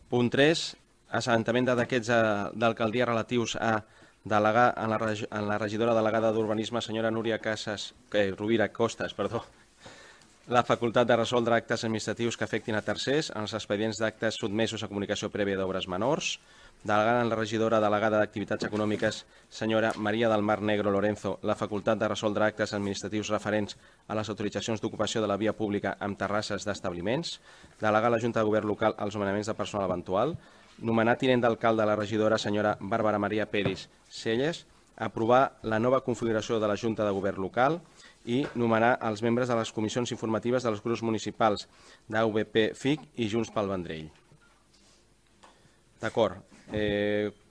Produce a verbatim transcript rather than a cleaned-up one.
Punt tres. Assentament de decrets d'alcaldia relatius a delegar en la, en la regidora delegada d'Urbanisme, senyora Núria Casas, eh, Rovira Costas, perdó, la facultat de resoldre actes administratius que afectin a tercers en els expedients d'actes sotmesos a comunicació prèvia d'obres menors, delegant en la regidora delegada d'Activitats Econòmiques, senyora Maria del Mar Negro Lorenzo, la facultat de resoldre actes administratius referents a les autoritzacions d'ocupació de la via pública amb terrasses d'establiments, delegar a la Junta de Govern local els nomenaments de personal eventual, nomenar tinent d'alcalde a la regidora senyora Bàrbara Maria Pérez Celles, aprovar la nova configuració de la Junta de Govern local i nomenar els membres de les comissions informatives dels grups municipals d'A V P F I C i Junts pel Vendrell. D'acord. Eh,